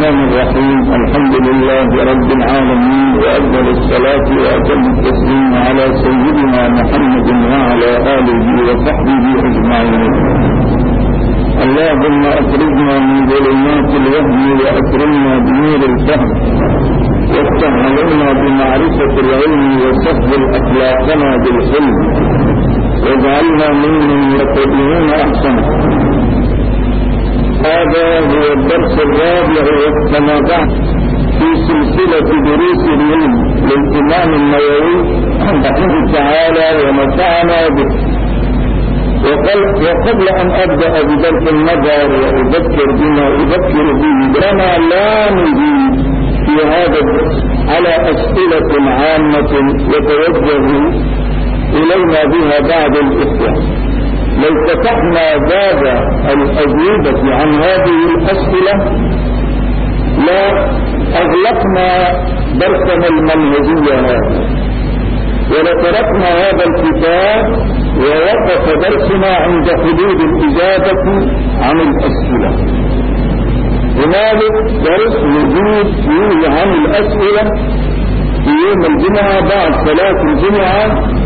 الرحمن الرحيم. الحمد لله رب العالمين، وأفضل الصلاة وأتم التسليم على سيدنا محمد وعلى آله وصحبه أجمعين. اللهم أخرجنا من ظلمات الوهم وأكرمنا بنور الفهم، وافتح علينا بمعرفة العلم وسهل أخلاقنا بالحلم، واجعلنا ممن يتبعون أحسنه. هذا هو الدرس الرابع كما بعد في سلسلة دروس العلم للإمام النووي رحمه تعالى ونفعنا به. وقبل أن أبدأ بدرس النظر وأذكر بما أذكر به، لنا لا نجيب في هذا الدرس على أسئلة عامة يتوجه إلينا بها بعض الإخوة. لو فتحنا باب الأجوبة عن هذه الأسئلة لا أغلقنا درسنا المنهجية هذا، ولتركنا هذا الكتاب ووقف درسنا عند حدود الإجابة عن الأسئلة. هنالك درس نجيب فيه عن الأسئلة في يوم الجمعة بعد صلاة الجمعة،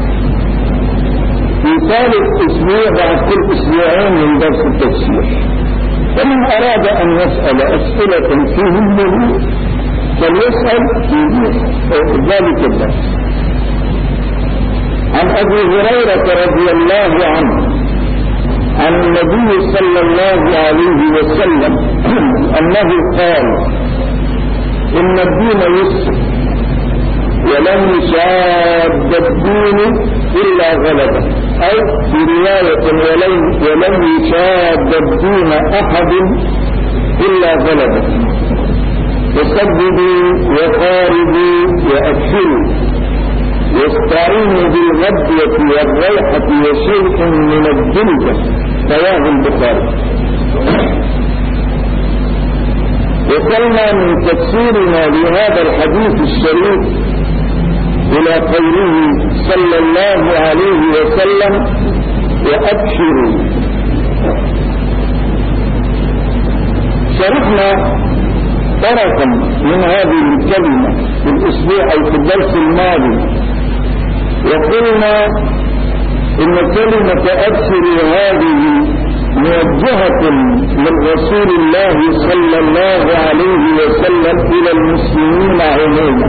في ثالث أسبوع بعد كل أسبوعين من درس التفسير. فمن أراد أن يسأل أسئلة فيهمه فليسأل في ذلك الدرس. عن أبي هريرة رضي الله عنه عن النبي صلى الله عليه وسلم أنه قال: إن الدين يسر، ولن يشاد الدين إلا غلبه، أو في رواية ولن يشاد الدين أحد إلا غلبه. فسددوا وقاربوا وأكثروا، واستعينوا بالغدوة والريحة وشيء من الجلدة. رواه البخاري. وصلنا من تفسيرنا لهذا الحديث الشريف إلى قوله صلى الله عليه وسلم: وأبشروا. شرحنا طرفا من هذه الكلمة في الأسبوع أو في الدرس الماضي، وقلنا إن كلمة أبشروا هذه موجهة من رسول الله صلى الله عليه وسلم إلى المسلمين عموما،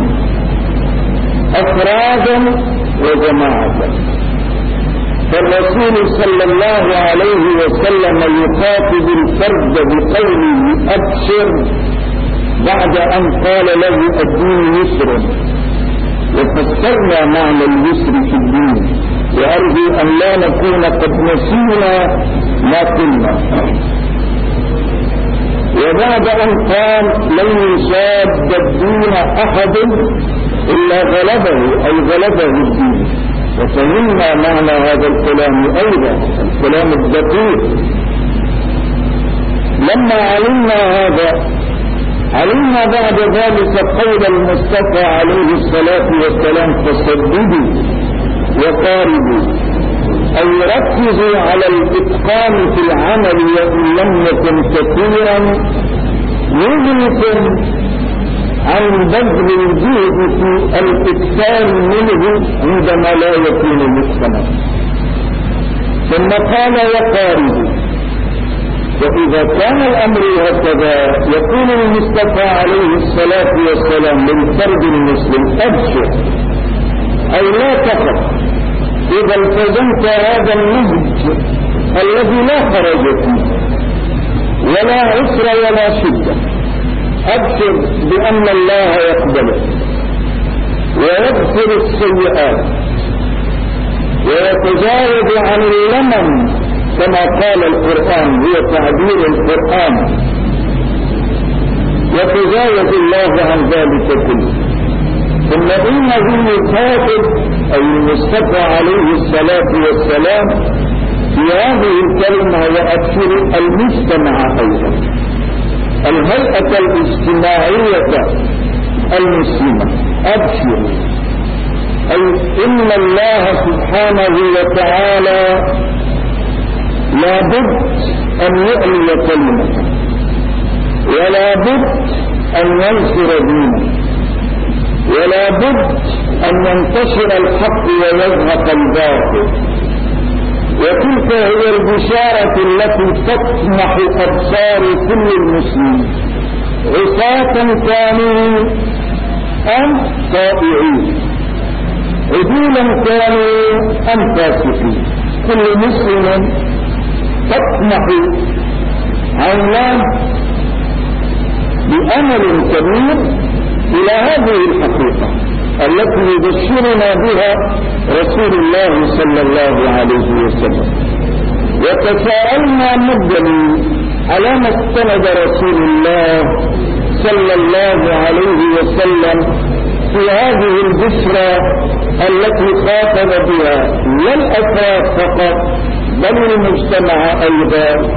أفرادا وجماعة. فالرسول صلى الله عليه وسلم يخاطب الفرد بقوله أبشر بعد أن قال له الدين يسر، وفسرنا معنى اليسر في الدين، وأرجو أن لا نكون قد نسينا ما قلنا. وبعد أن قال لن يشاد الدين أحد إلا غلبه، أي غلبه الدين. وفهمنا معنى هذا الكلام أيضا، الكلام الدقيق. لما علمنا هذا، علمنا بعد ذلك قول المصطفى عليه الصلاة والسلام: فسددوا وقاربوا، أي ركزوا على الإتقان في العمل، وإن لم يكن كثيرا يغنيكم عن بذل الجهد في الإكثار منه عندما لا يكون متقنا. ثم قال: وقاربوا. وإذا كان الأمر هكذا يقول المصطفى عليه الصلاة والسلام للفرد المسلم: أبشر، أي لا تخف إذا التزمت هذا النهج الذي لا خرج فيه ولا عسر ولا شدة. أبشر بأن الله يقبله ويغفر السيئات ويتجاوز عن اللمم، كما قال القرآن، هو تعبير القرآن، يتجاوز الله عن ذلك كله. ثم إنه يخاطب أي المصطفى عليه الصلاة والسلام في هذه الكلمة: وأبشر المجتمع أيضا، الهيئة الاجتماعية المسلمة. أبشر أي إن الله سبحانه وتعالى لا بد أن يعلي كلمته، ولا بد أن ينصر دينه، ولا بد أن ينتشر الحق ويزهق الباطل. وتلك هي البشارة التي تطمح أبصار كل المسلمين، عصاة كانوا أم طائعين، عدولا كانوا أم فاسقين. كل مسلم تطمح عيناه بأمل كبير إلى هذه الحقيقة التي يبشرنا بها رسول الله صلى الله عليه وسلم. وتساءلنا مدني على ما استند رسول الله صلى الله عليه وسلم في هذه البشرى التي خاطب بها لا الأفراد فقط بل المجتمع أيضا.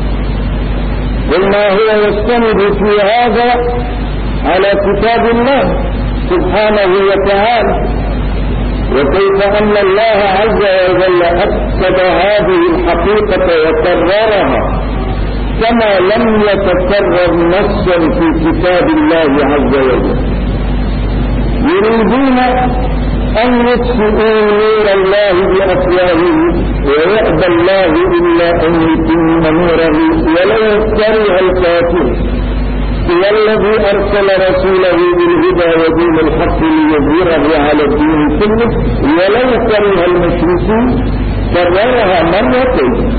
قلنا هو يستند في هذا على كتاب الله سبحانه وتعالى، وكيف أن الله عز وجل أكد هذه الحقيقة وكررها كما لم يتكرر نصا في كتاب الله عز وجل. يريدون أن يطفئوا نور الله بأفواههم ويأبى الله إلا أن يتم نوره ولو كره الكافرون. هو الذي أرسل رسوله بالهدى ودين الحق ليظهره على الدين كله ولو كره المشركون. كررها مرتين.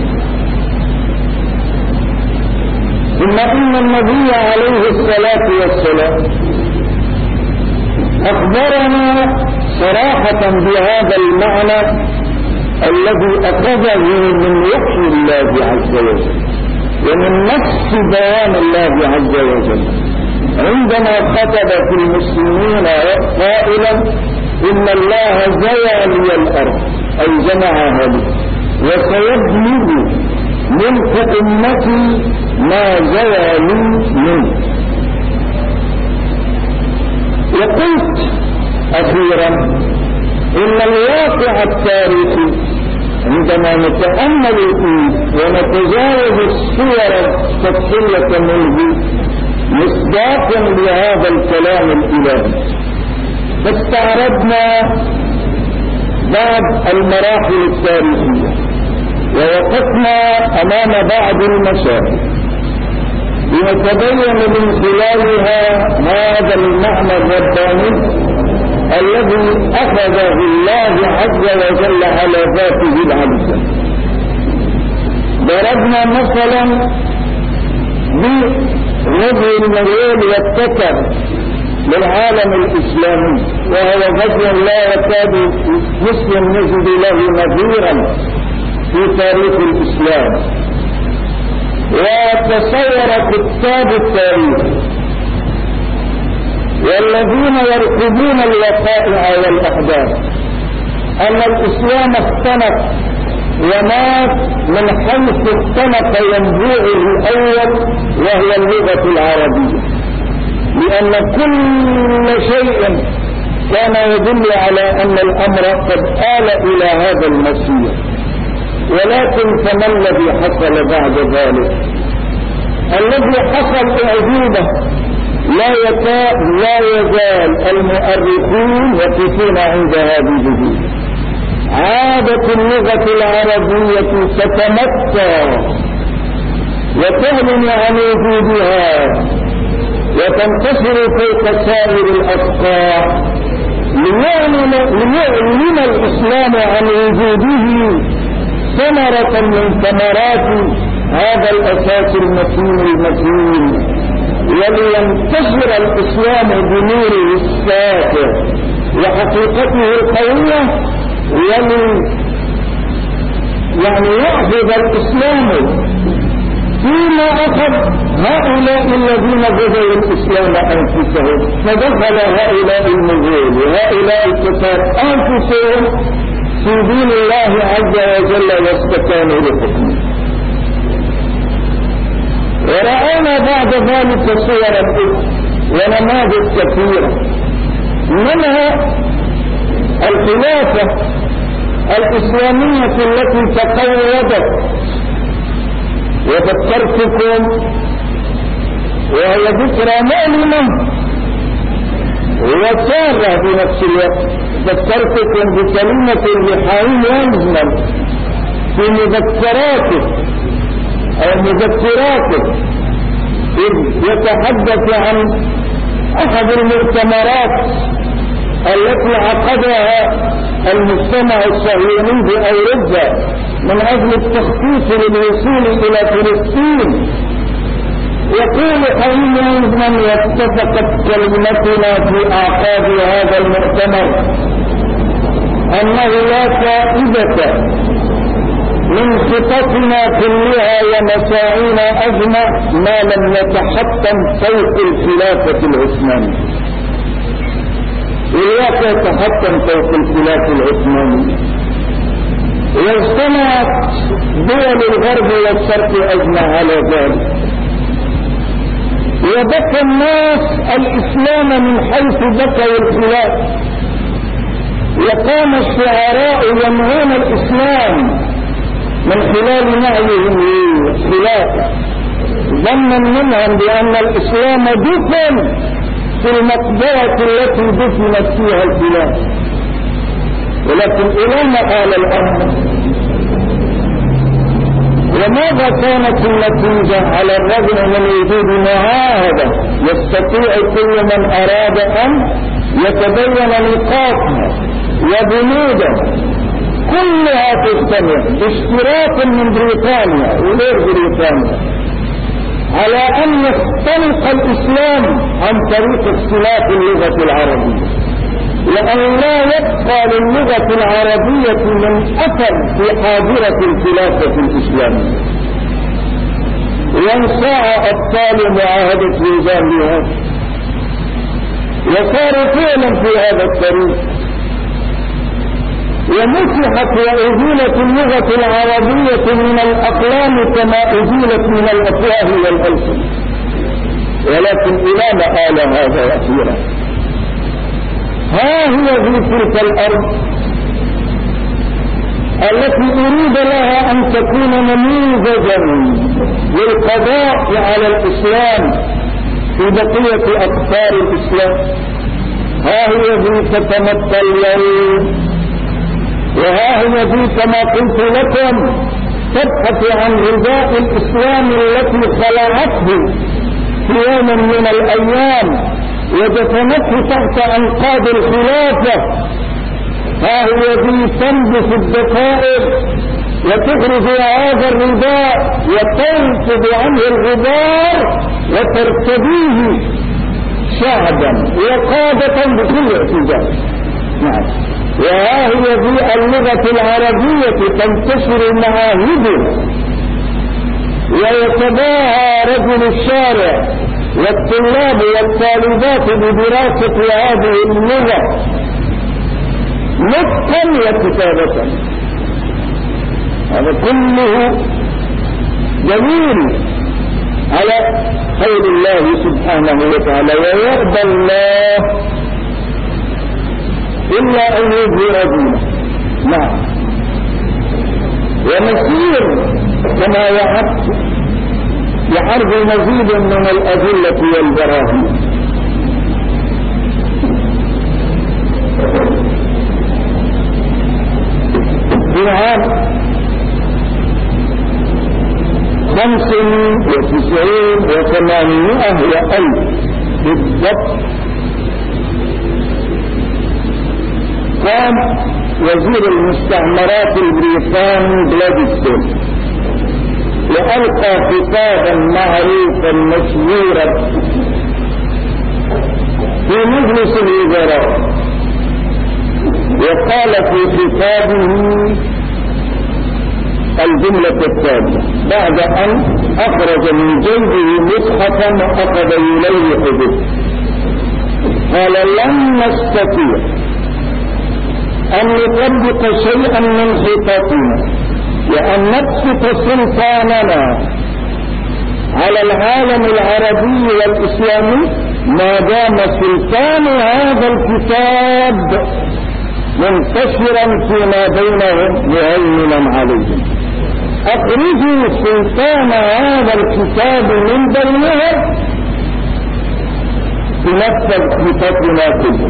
ثم إن النبي عليه الصلاة والسلام أخبرنا صراحة بهذا المعنى الذي أخذه من وحي الله عز وجل ومن نفس بيان الله عز وجل عندما خطب في المسلمين قائلا إن الله زوى لي الأرض أي جمعها لي وسيبلغ ملك أمتي ما زوى لي منه. وقلت أخيرا إن الواقع التاريخي عندما نتأمل فيه ونتجاوز الصور السطحية منه مصداقا لهذا الكلام الإلهي، فاستعرضنا بعض المراحل التاريخية ووقفنا أمام بعض المشاهد لنتبين من خلالها هذا المعنى الرباني الذي أخذه الله عز وجل على ذاته العزة. ضربنا مثلا بغزو المغول والتتر للعالم الإسلامي، وهو غزو لا يكاد مسلم يجد له نظيرا في تاريخ الإسلام. وتصور كتاب التاريخ والذين يرقبون الوقائع والأحداث أن الإسلام اختنق ومات من حيث اختنق ينبوعه الأول وهو اللغة العربية، لأن كل شيء كان يدل على أن الأمر قد آل إلى هذا المسير. ولكن فما الذي حصل بعد ذلك؟ الذي حصل إعجوبة لا يزال المؤرخون يقفون عند هذه. عادة اللغة العربية تتمتع وتعلن عن وجودها وتنتشر فوق سائر الأصقاع ليعلن الإسلام عن وجوده ثمرة من ثمرات هذا الأساس المتين ولينتشر الإسلام بنوره الساطع وحقيقته القوية يحفظ الإسلام فيما أخذ هؤلاء الذين بدأوا الإسلام أنفسهم، فدخل هؤلاء المغول وهؤلاء التتار أنفسهم في دين الله عز وجل واستكانوا لحكمه. ورأينا بعد ذلك صورا ونماذج كثيرة، منها الخلافة الإسلامية التي تقوضت. وذكرتكم وهي ذكرى مؤلمة وسارة بنفس الوقت. ذكرتكم بكلمة لحائم ينزل في مذكراته إذ يتحدث عن أحد المؤتمرات التي عقدها المجتمع الصهيوني في أوروبا من أجل التخطيط للوصول إلى فلسطين. يقول حين من اتفقت كلمتنا في أعقاب هذا المؤتمر أنه لا فائدة من خططنا كلها ومساعينا أجمع ما لم يتحطم فوق الخلافة العثمانية. إياك يتحطم فوق الخلافة العثمانية. واجتمعت دول الغرب والشرق أجمع على ذلك، وبكى الناس الإسلام من حيث بكوا الخلاف، وقام الشعراء ينهون الإسلام من خلال نهيهم للخلاف، ظنا منهم بأن الإسلام دفن في المقبرة التي دفنت فيها الخلاف. ولكن إلى ما قال الأمر؟ وماذا كانت النتيجة على الرغم من وجود معاهدة يستطيع كل من أراد أن يتبين نقاطها وبنودها كلها تجتمع اشتراك من بريطانيا وغير بريطانيا على أن يختلق الإسلام عن طريق اختلاف اللغة العربية، لأن لا يبقى للغة العربية من أثر في حاضرة الخلافة الإسلامية. وانساع أبطال معاهدة لوزان لهذا، وصار فعلا في هذا الطريق، ومسحت وأزيلت اللغة العربية من الأقلام كما أزيلت من الأفواه والألسن. ولكن إلى ما قال هذا أخيرا؟ ها هي في تلك الأرض التي أريد لها أن تكون نموذجا للقضاء على الإسلام في بقية أقطار الإسلام. ها هي ذي تتمثل اليوم، وها هي ذي كما قلت لكم تبحث عن غذاء الإسلام التي خلعته في يوم من الأيام ودفنته تحت أنقاض الخلافة. ها هي ذي تنبت الدقائق وتخرج هذا الغذاء وتنفض عنه الغبار وترتديه شعبا وقادة بكل اعتزاز. نعم. وها هي ذي اللغة العربية تنتشر معاهدها ويتباهى رجل الشارع والطلاب والطالبات بدراسة هذه اللغة نطقا وكتابة. هذا كله دليل على خير الله سبحانه وتعالى، ويرضى الله إلا أن يظهر دينه. نعم. ونسير كما يعرض مزيد من الأدلة والبراهين. في عام 95 و800 وألف بالضبط قام وزير المستعمرات البريطاني جلادستون وألقى خطابا معروفا مشهورا في مجلس الوزراء، وقال في خطابه الجملة التالية بعد أن أخرج من جيبه مصحفا وأخذ يليح به. قال: لن نستطيع أن نطبق شيئا من خططنا وأن نبسط سلطاننا على العالم العربي والإسلامي ما دام سلطان هذا الكتاب منتشرا فيما بينهم مهيمنا عليهم. أخرجوا سلطان هذا الكتاب من بينهم ينفذ خططنا كله.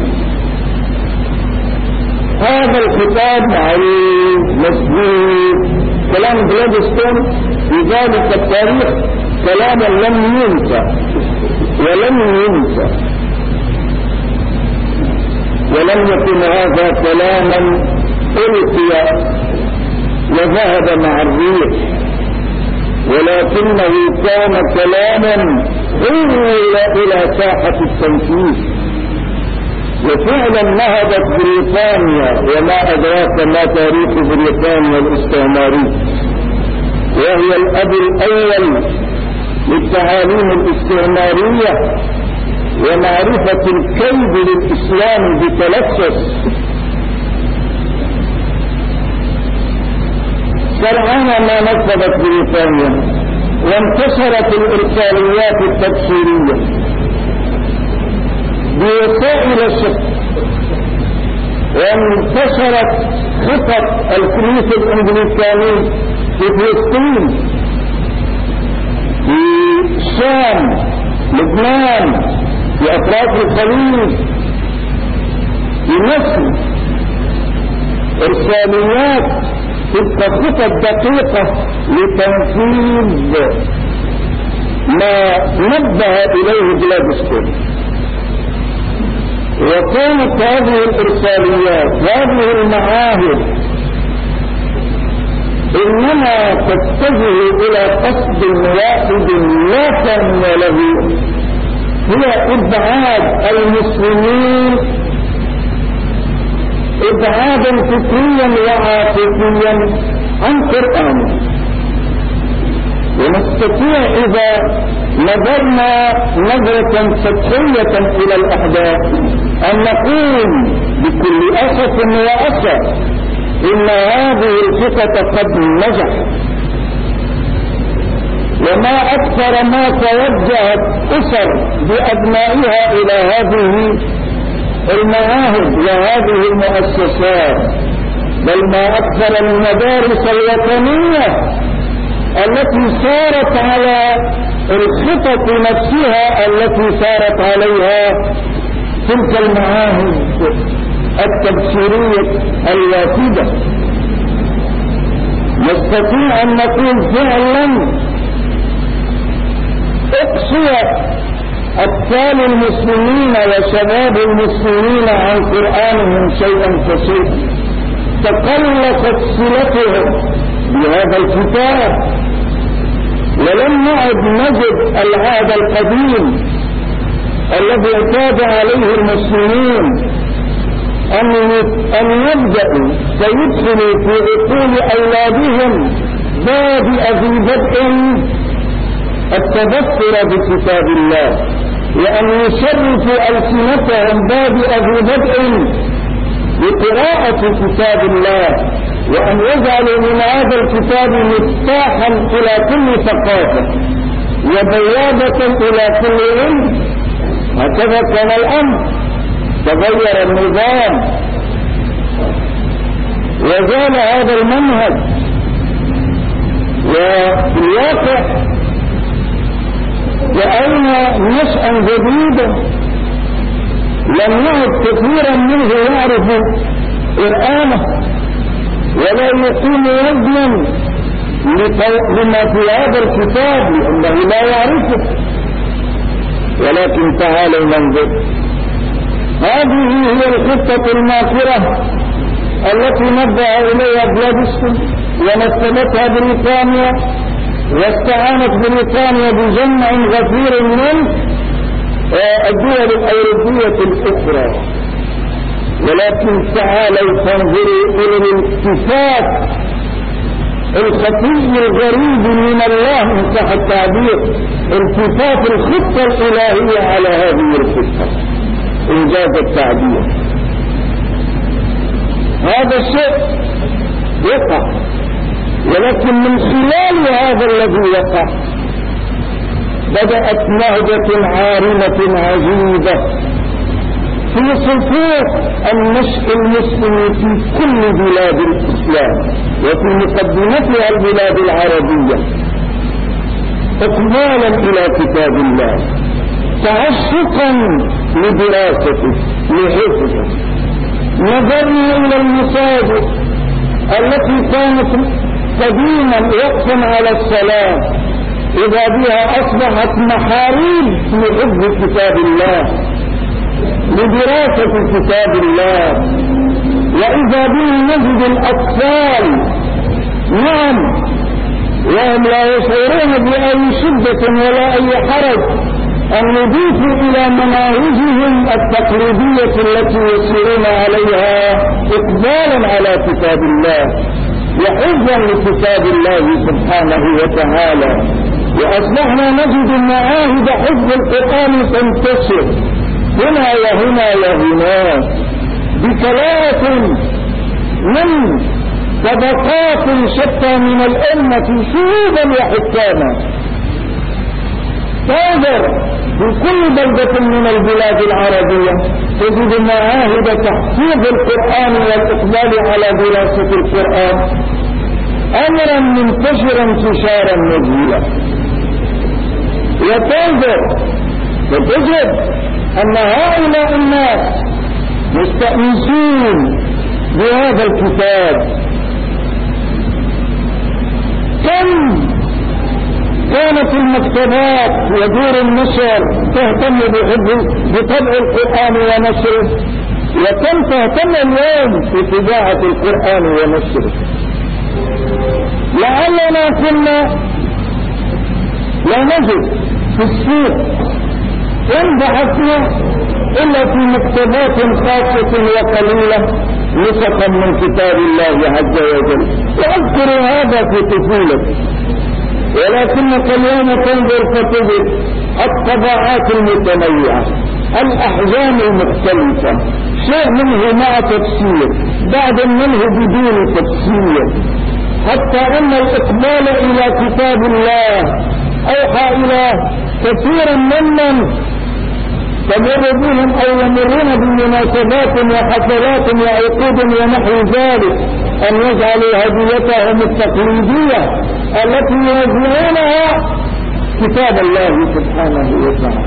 هذا الخطاب معروف مسبوق، كلام جلادستون في ذلك التاريخ كلاما لم ينسى ولم ينسى، ولم يكن هذا كلاما ألقي وذهب مع الريح، ولكنه كان كلاما حول إلى ساحة التنفيذ. وفعلا نهضت بريطانيا، وما أدراك ما تاريخ بريطانيا الاستعماري، وهي الأب الأول للتعاليم الاستعمارية ومعرفة الكيد للإسلام بتلسس. سرعان ما نفذت بريطانيا وانتشرت الإرساليات التبشيرية بوسائل الشك، وانتشرت خطط الكنيسة الإنجليزية في فلسطين، في الشام، لبنان، في أطراف الخليج، في مصر، إرساليات تبقى خطط دقيقة لتنفيذ ما نبه إليه جلادستون. وكانت هذه الإرساليات، هذه المعاهد، إنما تتجه إلى قصد واحد لا ثاني له، هي إبعاد المسلمين إبعادا فكريا وعاطفيا عن قرآن. ونستطيع إذا نظرنا نظرة سطحية إلى الأحداث أن نقول بكل أسف وأسف إن هذه الخطة قد نجحت. وما أكثر ما توجهت أسر بأبنائها إلى هذه المعاهد وهذه المؤسسات، بل ما أكثر المدارس الوطنية التي سارت على الخطط نفسها التي سارت عليها تلك المعاهد التبشيرية الوافدة. نستطيع أن نقول فعلا اقصي أطفال المسلمين وشباب المسلمين عن قرآنهم شيئا فشيئا، تقلصت صلتهم بهذا الكتاب، ولم نعد نجد العهد القديم الذي اعتاد عليه المسلمين أن يبدأوا فيدخلوا في عقول أولادهم بادئ ذي بدء التبصر بكتاب الله، وأن يشرفوا ألسنتهم بادئ ذي بدء بقراءة كتاب الله، وأن يجعلوا من هذا الكتاب مفتاحا إلى كل ثقافة وبوابة إلى كل علم. هكذا كان الأمر. تغير النظام وزال هذا المنهج، وفي الواقع رأينا نشأا جديدا لم يعد كثيرا منه يعرف قرآنه ولا يقيم وزنا لما في هذا الكتاب لأنه لا يعرفه. ولكن تعالوا ننظر، هذه هي الخطة الماكرة التي نبه إليها جلادستون ونفذتها بريطانيا، واستعانت بريطانيا بجمع غفير من الدول الأوروبية الأخرى. ولكن تعالوا فانظروا إلى الالتفات الخفي الغريب من الله إن صح التعبير، التفات الخطة الإلهية على هذه الخطة إنجاز التعبير. هذا الشيء يقع، ولكن من خلال هذا الذي وقع بدأت نهضة عارمة عجيبة في صفوف النشء المسلم في كل بلاد الإسلام وفي مقدمتها البلاد العربية، إقبالا إلى كتاب الله تعشقا لدراسته لحفظه. نظرنا إلى المساجد التي كانت قديما وقفا على الصلاة، إذا بها أصبحت محاريب لحفظ كتاب الله لدراسة كتاب الله. وإذا بنا نجد الأطفال نعم وهم لا يشعرون بأي شدة ولا أي حرج أن يضيفوا إلى مناهجهم التقليدية التي يسيرون عليها إقبالا على كتاب الله وحفظا لكتاب الله سبحانه وتعالى. وأصبحنا نجد معاهد حفظ القرآن تنتشر هنا وهنا وهناك بكلاة من طبقات شتى من الأمة شهودا وحكاما. تنظر في كل بلدة من البلاد العربية تجد معاهد تحفيظ القرآن والإقبال على دراسة القرآن أمرا منتشرا انتشارا نزيلا. وتنظر فتجد أن هؤلاء الناس مستأنسين بهذا الكتاب. كم كانت المكتبات ودور النشر تهتم بطبع القرآن ونشره، وكم تهتم اليوم بطباعة القرآن ونشره. لعلنا كنا لا نجد في السوق إن بحثنا إلا في مكتبات خاصة وقليلة نسخا من كتاب الله عز وجل. وأذكر هذا في طفولتي، ولكنك اليوم تنظر فتجد الطبعات المتنوعة، الأحجام المختلفة، شيء منه مع تفسير، بعض منه بدون تفسير، حتى أن الإقبال إلى كتاب الله أوحى إلى كثير ممن تمر بهم أو يمرون بمناسبات وحفلات وعقود ونحو ذلك أن يجعلوا هديتهم التقليدية التي يوزعونها كتاب الله سبحانه وتعالى.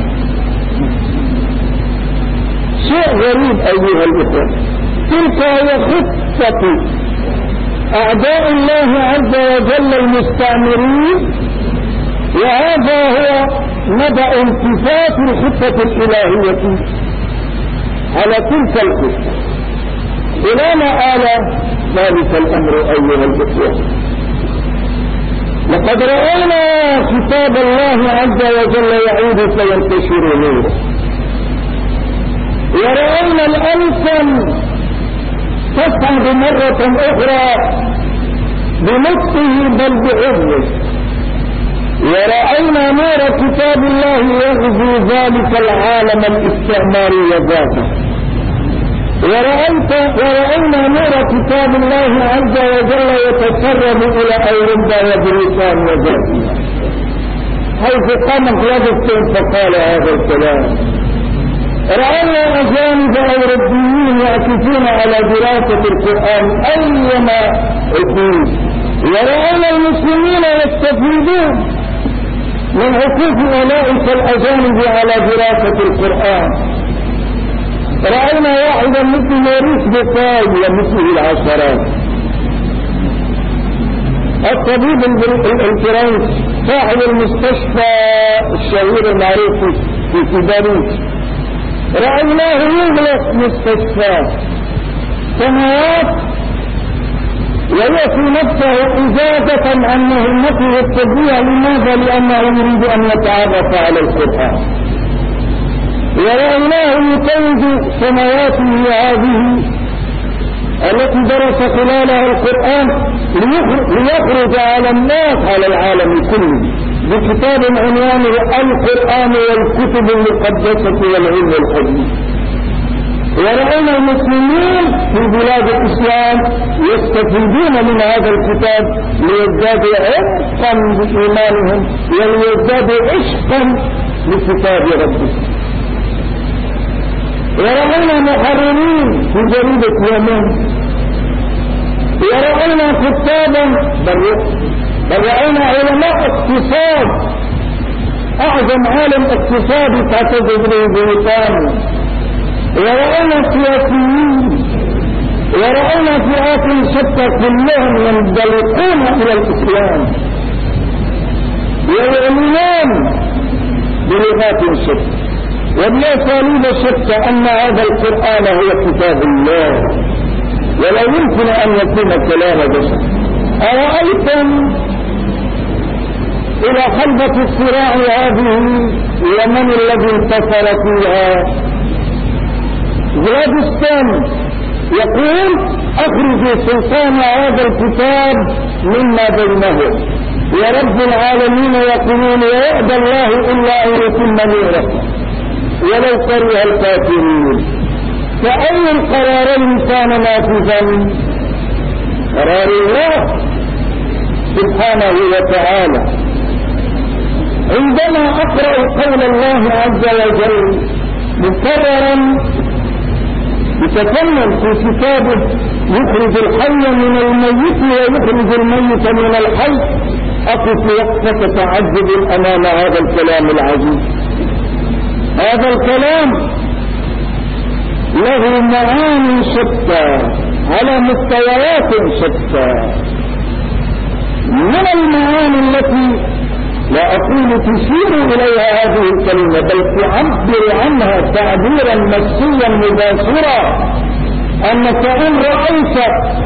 شيء غريب أيها الإخوة، تلك هي خطة أعداء الله عز وجل المستعمرين، وهذا هو نبأ انتفاث الخطة الإلهية على تلك الخطة. إلى ما آل ذلك الأمر أيها الإخوة؟ لقد رأينا كتاب الله عز وجل يعود فينتشر نوره، ورأينا الألسن تصعد مرة أخرى بنطقه بل بحفظه، ورأينا نور كتاب الله يغزو ذلك العالم الاستعماري ذاته، ورأينا نور كتاب الله عز وجل يتسرب إلى أوروبا وبريطانيا وذاتها، حيث قامت ليفيغتون فقال هذا الكلام. رأينا أجانب أوروبيين يعكفون على دراسة القرآن أيما أكون، ورأينا المسلمين يستفيدون من حقوق أولئك الأجانب على دراسة القرآن. رأينا واحدا مثل موريس بوكاي ومثله العشرات، الطبيب الفرنسي صاحب المستشفى الشهير المعروف في باريس، رأيناه يغلق مستشفى سنوات ويأتي نفسه إجازة عن مهمته الطبية. لماذا؟ لأنه يريد أن يتعرف على القرآن. ورأيناه يتوج سنواته هذه التي درس خلالها القرآن ليخرج على الناس على العالم كله بكتاب عنوانه القرآن والكتب المقدسة والعلم الحديث. ورأينا المسلمين في بلاد الإسلام يستفيدون من هذا الكتاب ليزدادوا عشقا بإيمانهم وليزدادوا عشقا لكتاب ربهم. ورأينا محررين في جريدة يمن، ورأينا كتابا بل رأينا علماء اقتصاد أعظم عالم اقتصادي تعتقد به بريطانيا، ورأينا سياسيين، ورأينا فئات شتى كلهم ينطلقون إلى الإسلام ويؤمنون بلغات شتى وبأساليب شتى أن هذا القرآن هو كتاب الله ولا يمكن أن يكون كلام بشر. أرأيتم إلى حلبة الصراع هذه ومن الذي انتصر فيها؟ جلادستان يقول اخرجوا سلطان هذا الكتاب مما بينه، ورب العالمين يقولون ويأبى الله إلا أن يتم نوره ولو كره الكافرون. فأي القرارين كان نافذا؟ قرار الله سبحانه وتعالى. عندما أقرأ قول الله عز وجل مكررا يتكلم في كتابه يخرج الحي من الميت ويخرج الميت من الحي، أقف وقفة تعجب أمام هذا الكلام العجيب. هذا الكلام له معاني شتى على مستويات شتى. من المعاني التي لا أقول تشير إليها هذه الكلمة بل تعبر عنها تعبيرا نفسيا مباشرا، أنك إن رأيت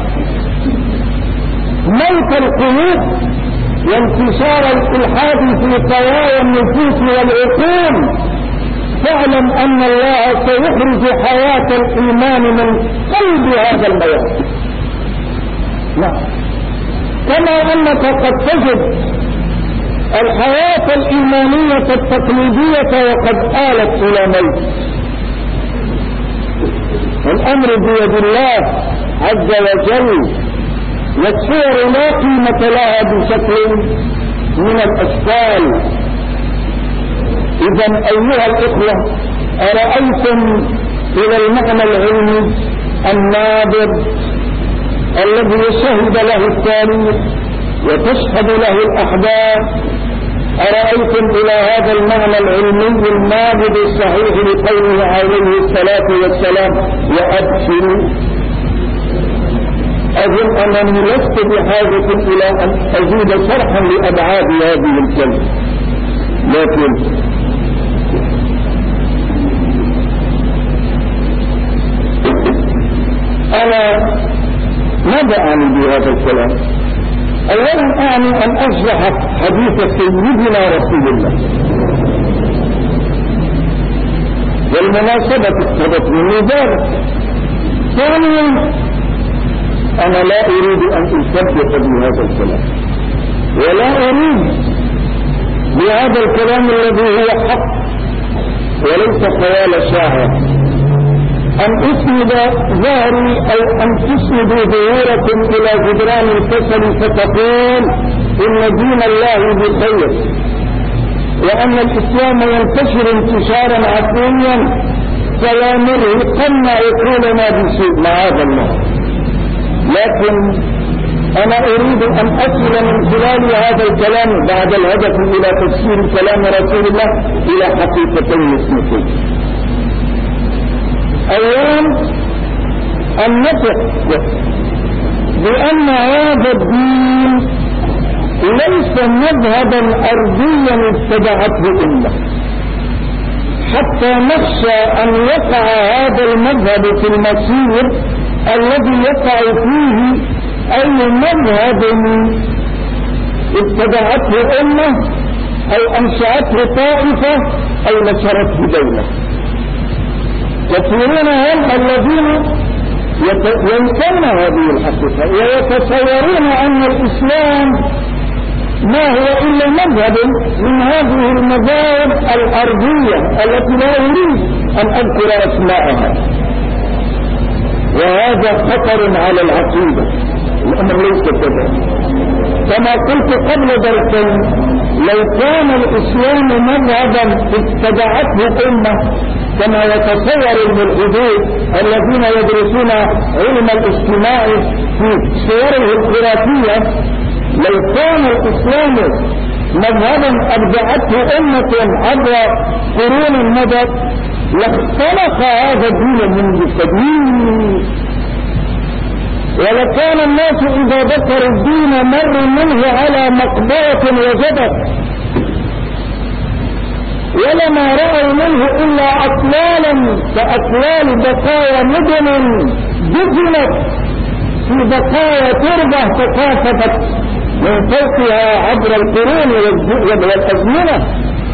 موت القلوب وانتشار الإلحاد في طوايا النفوس والعقول فاعلم أن الله سيخرج حياة الإيمان من قلب هذا الموت. نعم، كما أنك قد تجد الحياة الإيمانية التقليدية وقد آلت إلى موت. الأمر بيد الله عز وجل، والصور لا قيمة لها بشكل من الأشكال. إذن أيها الإخوة، أرأيتم إلى المعنى العلمي النابض الذي يشهد له التاريخ وتشهد له الأحداث، أرأيتم إلى هذا المعنى العلمي النابض الصحيح لقوله عليه الصلاة والسلام وأبشروا؟ أظن أنني لست بحاجة إلى أن أزيد شرحا لأبعاد هذه الكلمة، لكن أنا ماذا أعني بهذا الكلام؟ أولا أعني أن أشرح حديث سيدنا رسول الله، والمناسبة اقتضت مني ذلك. ثانيا أنا لا أريد أن أثبت بهذا الكلام، ولا أريد بهذا الكلام الذي هو حق وليس خيال شاعر أن أسند ظهري أو أن تسندوا ظهوركم إلى جدران الكسل فتقول إن دين الله بخير وأن الإسلام ينتشر انتشارا عفويا فلا نرهقن عقولنا بسوء معاذ الله. لكن أنا أريد أن أصل من خلال هذا الكلام بعد الهدف إلى تفسير كلام رسول الله إلى حقيقتين اثنتين. أولا أن نثق بأن هذا الدين ليس مذهبا أرضيا ابتدعته أمة، حتى نخشى أن يقع هذا المذهب في المسير الذي يقع فيه أي مذهب ابتدعته أمة أو أنشأته طائفة أو نشرته دولة. كثيرون هم الذين ينسون هذه الحقيقة ويتصورون أن الإسلام ما هو إلا مذهب من هذه المذاهب الأرضية التي لا أريد أن أذكر أسماءها، وهذا خطر على العقيدة. الأمر ليس كذلك. كما قلت قبل ذلك، لو كان الإسلام مذهبا ابتدعته أمة كما يتصور الملحدون الذين يدرسون علم الاجتماع في صوره الخرافية، لو كان الإسلام مذهبا أبدعته أمة عبر قرون مضت لاختلف هذا الدين منذ القديم، ولكان الناس إذا ذكروا الدين مروا منه على مقبرة وجدت، ولما رأوا منه إلا أطلالا كأطلال بقايا مدن جزمت في بقايا تربة تكاثفت من فوقها عبر القرون والأزمنة.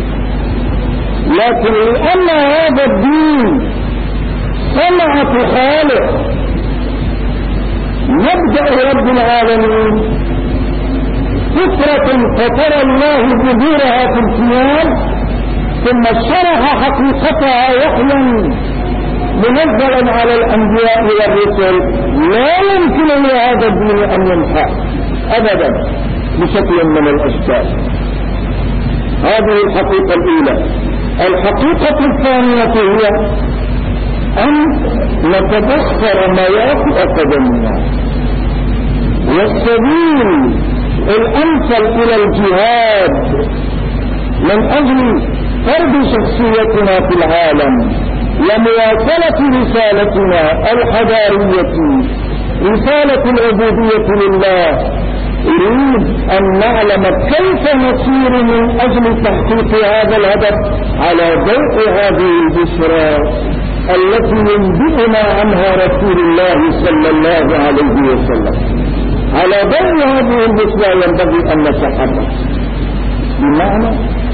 لكن لأن هذا الدين صنعة خالق مبدأ رب العالمين، فكرة فطر الله ظهورها في الكيان ثم شرح حقيقتها وحيا منزلا على الأنبياء والرسل، لا يمكن لهذا الدين أن ينحى أبدا بشكل من الأشكال. هذه الحقيقة الأولى. الحقيقة الثانية هي أن نتبصر مواقع قدمنا، والسبيل الأمثل إلى الجهاد من أجل فرض شخصيتنا في العالم ومواصلة رسالتنا الحضارية، رسالة العبودية لله. نريد أن نعلم كيف نسير من أجل تحقيق هذا الهدف على ضوء هذه البشرى التي ينبئنا عنها رسول الله صلى الله عليه وسلم. على ضوء هذه البشرى ينبغي أن نتحرك، بمعنى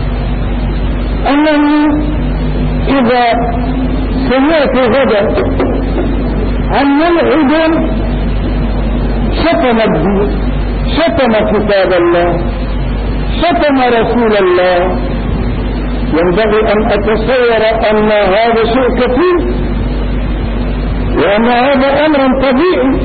أنني إذا سمعت غدا عن ملحد شتم الدين، شتم كتاب الله، شتم رسول الله، ينبغي أن أتصور أن هذا شيء كثير وأن هذا أمر طبيعي،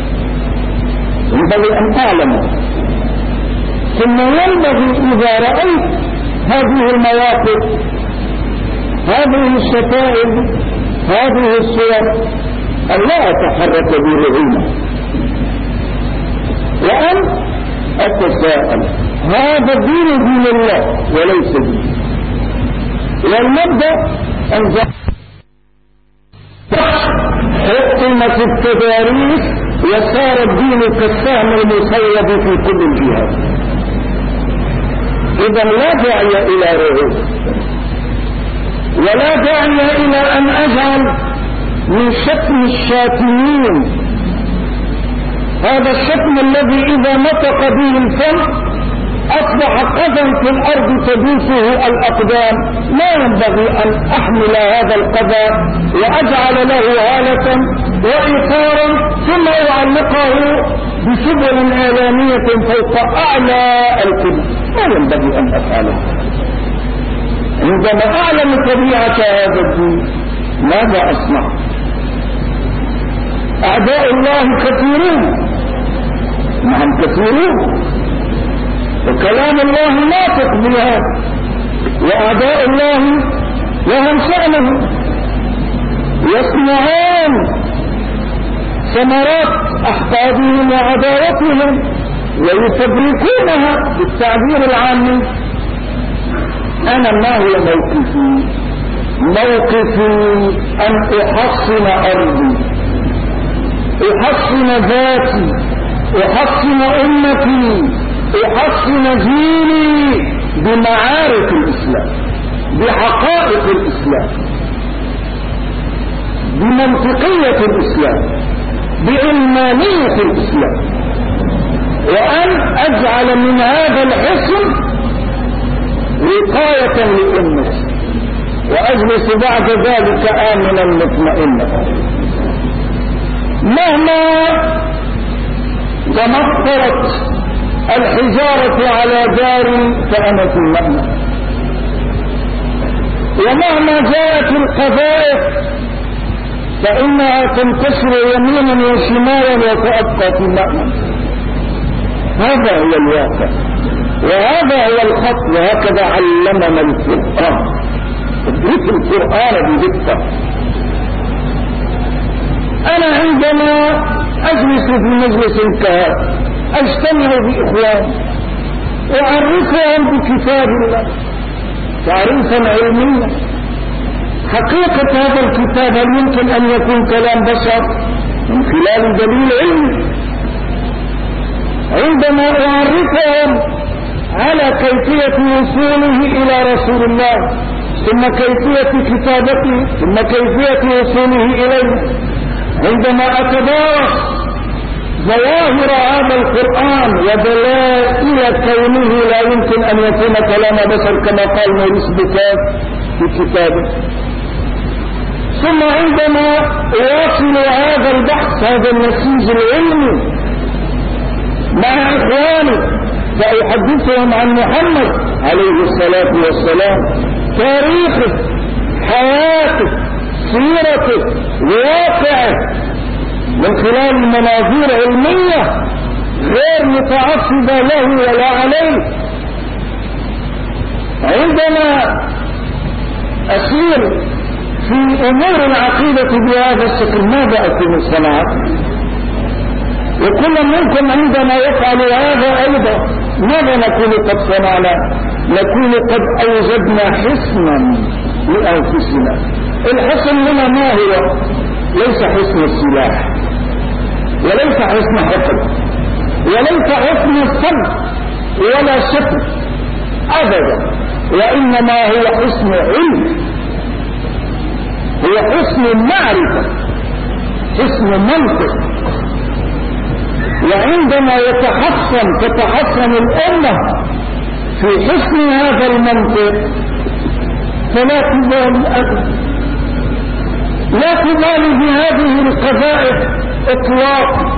ينبغي أن أعلم. ثم ينبغي إذا رأيت هذه المواقف، هذه الشتائم، هذه الصور، أن لا أتحرك برعونة وأن أتساءل هذا الدين دين الله وليس دين. والمبدأ أن حكمت التداريس وصار الدين كالسهم المصيب في كل الجهات. إذا لا داعي إلى رعوب، ولا داعي إلى أن أجعل من شتم الشاتمين هذا الشتم الذي إذا نطق به الفم أصبح قذى في الأرض تدوسه الأقدام. لا ينبغي أن أحمل هذا القذى وأجعل له هالة وإطارا ثم أعلقه بسبل إعلامية فوق أعلى الكل. لا ينبغي أن أفعله. عندما أعلم طبيعة هذا الدين ماذا أصنع؟ أعداء الله كثيرون، نعم كثيرون، وكلام الله ناطق بهذا، وأعداء الله لهم شأنهم يصنعون ثمرات أحقادهم وعداوتهم ويفبركونها بالتعبير العامي. أنا ما هو موقفي؟ موقفي أن أحصن أرضي، أحصن ذاتي، أحصن أمتي، أحصن ديني بمعارف الإسلام، بحقائق الإسلام، بمنطقية الإسلام، بعلمانية الإسلام، وأن أجعل من هذا الحصن وقاية لأمتي وأجلس بعد ذلك آمنا مطمئنا. مهما تمطرت الحجارة على دار فأنا في المأمن، ومهما جاءت القذائف فإنها تنتشر يمينا وشمالا وتأبقى في المأمن. هذا هو الواقع وهذا هو الخط، وهكذا علمنا القرآن. ادرك القرآن بدقة. أنا عندما أجلس في مجلس كهذا أجتمع بإخوان أعرفهم بكتاب الله تعريفا علميا. حقيقة هذا الكتاب هل يمكن أن يكون كلام بشر؟ من خلال دليل علمي. عندما أعرفهم على كيفية وصوله إلى رسول الله، ثم كيفية كتابته، ثم كيفية وصوله إليه، عندما أتدارس ظواهر هذا القرآن ودلائل كونه لا يمكن أن يكون كلام بشر كما قال موريس بوكار في كتابه، ثم عندما أواصل هذا البحث، هذا النسيج العلمي مع إخواني، فأحدثهم عن محمد عليه الصلاة والسلام، تاريخه، حياته، سيرته، واقعه، من خلال مناظير علمية غير متعصبة له ولا عليه. عندما أسير في أمور العقيدة بهذا الشكل ماذا أكون صنعت؟ وكل منكم عندما يفعل هذا أيضا ماذا نكون قد صنعنا؟ نكون قد أوجدنا حصنا لأنفسنا. الحصن هنا ما هو؟ ليس حصن السلاح، وليس حصن حقد، وليس حصن الصد ولا شكل أبدا، وإنما هو حصن علم، هو حصن معرفة، حصن منطق. وعندما تتحصن الأمة في حصن هذا المنطق فلا تبالي أبدا، لا تبالي بهذه القذائف إطلاقا.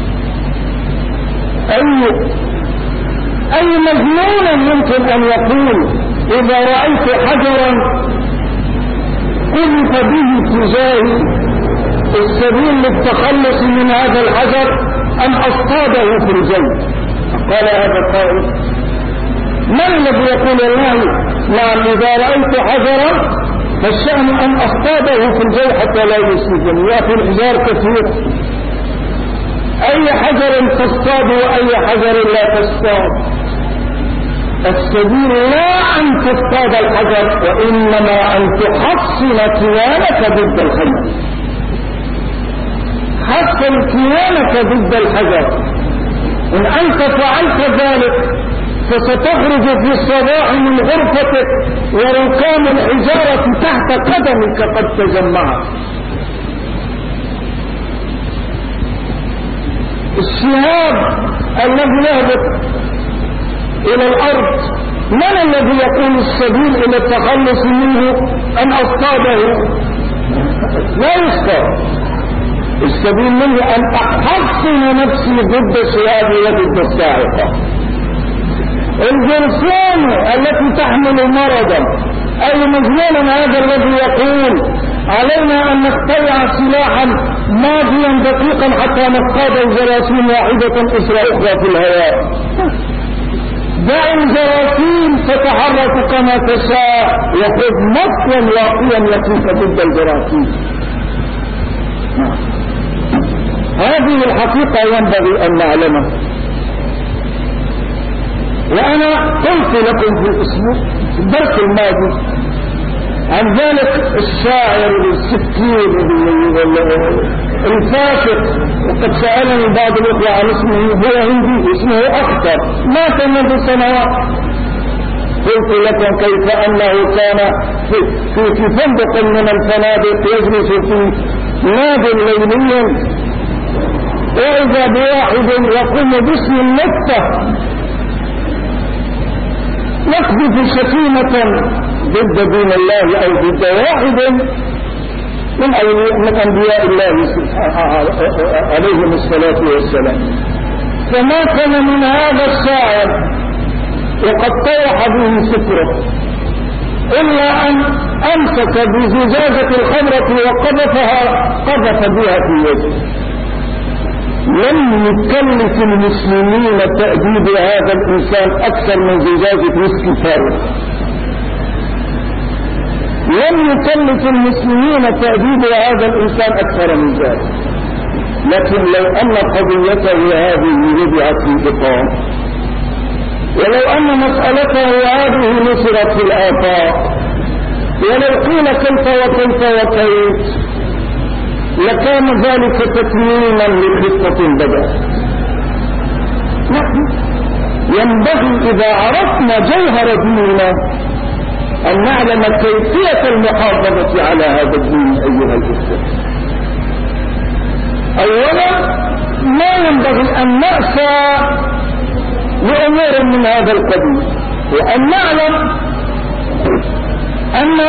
أي مجنون يمكن أن يقول إذا رأيت حجرا قذف به تجاهي السبيل للتخلص من هذا الحجر أن أصطاده في الجو؟ قال هذا القائل. من الذي يقول الله نعم إذا رأيت حجرا فالشأن أن أصطاده في الجو حتى لا يصيبني؟ وفي الحجار كثير، أي حجر تصطاد وأي حجر لا تصطاد. السبيل لا أن تصطاد الحجر، وإنما أن تحصن كيانك ضد الحجر. حصن كيانك ضد الحجر. إن أنت فعلت ذلك فستخرج في الصباح من غرفتك وركام الحجارة تحت قدمك قد تجمعت. الشهاب الذي يهبط إلى الأرض، من الذي يقول السبيل إلى التخلص منه أن أصطاده؟ لا يصطاد. السبيل منه أن أحصن نفسي ضد الشهاب وضد الصاعقة. الجرثومة التي تحمل مرضا، أي مجنون هذا الذي يقول علينا أن نخترع سلاحا ماضيا دقيقا حتى نصطاد الجراثيم واحدة أسرى أخرى في الهواء. دع الجراثيم تتحرك كما تشاء وخذ مصلا واقيا يقيك ضد الجراثيم. هذه الحقيقة ينبغي أن نعلمها. وأنا قلت لكم في الدرس الماضي عن ذلك الشاعر السكين الفاسق، وقد سألني بعض الأخوة عن اسمه، هو هندي اسمه أخطر، مات منذ سنوات. قلت لكم كيف أنه كان في فندق من الفنادق يجلس في نادي ليلي، وإذا بواحد يقوم باسم النكتة يقذف شتيمة ضد دين الله أو ضد واحد من أنبياء الله عليهم الصلاة والسلام. فما كان من هذا الشاعر وقد طيح به سكره إلا أن أمسك بزجاجة الخمرة وقذف بها في وجهه. لم يكلف المسلمين تأديب هذا الإنسان أكثر من زجاجة ويسكي فارغ. لم يكلف المسلمين تأديب هذا الإنسان أكثر من ذلك. لكن لو أن قضيته هذه وضعت في إطار ولو أن مسألته هذه نشرت في الآفاق ولو قيل كيف وكيف وكيف لكان ذلك تكميلا لخطة بدأت. نحن ينبغي إذا عرفنا جوهر ديننا أن نعلم كيفية المحافظة على هذا الدين أيها الأخوة. أولا ما ينبغي أن نأسى لأمور من هذا القبيل، وأن نعلم أن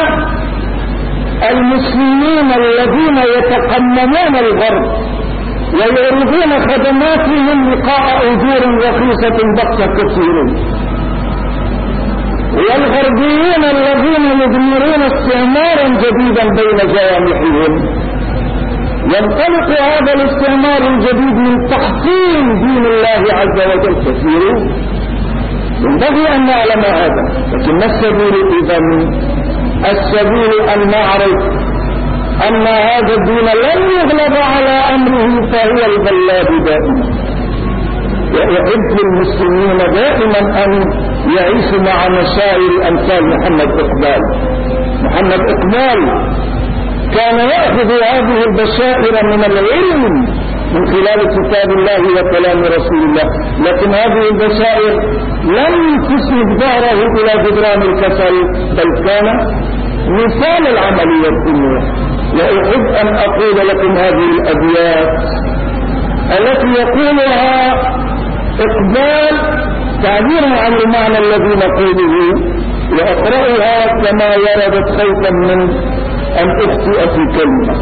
المسلمين الذين يتقممون الغرب ويريدون خدماتهم لقاء أجور رخيصة بخسة كثير، والغربيين الذين يدمرون استعمارا جديدا بين جوانحهم، ينطلق هذا الاستعمار الجديد من تحطيم دين الله عز وجل كثير. ينبغي أن نعلم هذا، لكن السبيل إذن السبيل أن نعرف أن هذا الدين لن يغلب على أمره فهو الغلاب دائما. وأحب المسلمين دائما أن يعيشوا مع مشاعر أمثال محمد إقبال. محمد إقبال كان يأخذ هذه البشائر من العلم من خلال كتاب الله وكلام رسول الله، لكن هذه البشائر لم تسند ظهره إلى جدران الكسل، بل كان مثال العملية الدنيا. وأحب أن أقول لكم هذه الأبيات التي يقولها إقبال تعبيرا عن المعنى الذي نقوله، وأقرأها كما وردت خوفا من أن أخطئ في كلمة.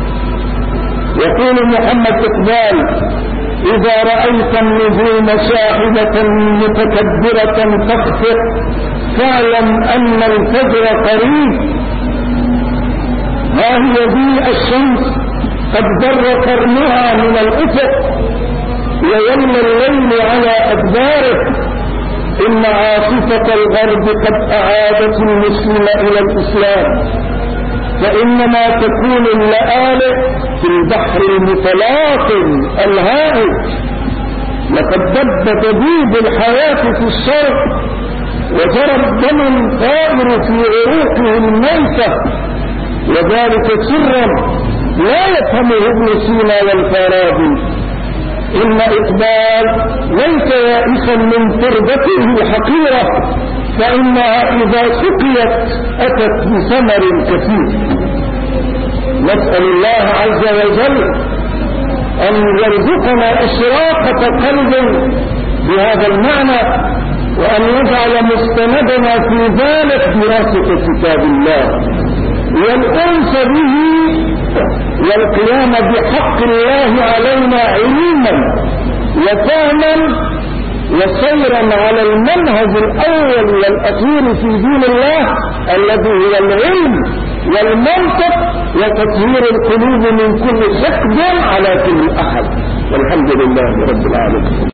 يقول محمد إقبال: إذا رأيت النجوم شاهدة متكبرة تخفق فاعلم أن الفجر قريب. ها هي ذي الشمس قد در قرنها من الأفق ويمن الليل على أدباره. إن عاصفة الغرب قد أعادت المسلم إلى الإسلام، فإنما تكون اللآلئ في البحر المتلاطم الهائج. لقد دب دبيب الحياة في الشرق وجرى الدم الطائر في عروقه الميتة، وذلك سرا لا يفهمه ابن سينا والفارابي. إن إقبال ليس يائسا من تربته الحقيرة، فإنها إذا سقيت أتت بثمر كثير. نسأل الله عز وجل أن يرزقنا إشراقة قلب بهذا المعنى، وأن يجعل مستندنا في ذلك دراسة كتاب الله والأنس به والقيام بحق الله علينا علما وفهما وسيرا على المنهج الأول والأخير في دين الله الذي هو العلم والمنطق وتطهير القلوب من كل حقد على كل أحد. والحمد لله رب العالمين.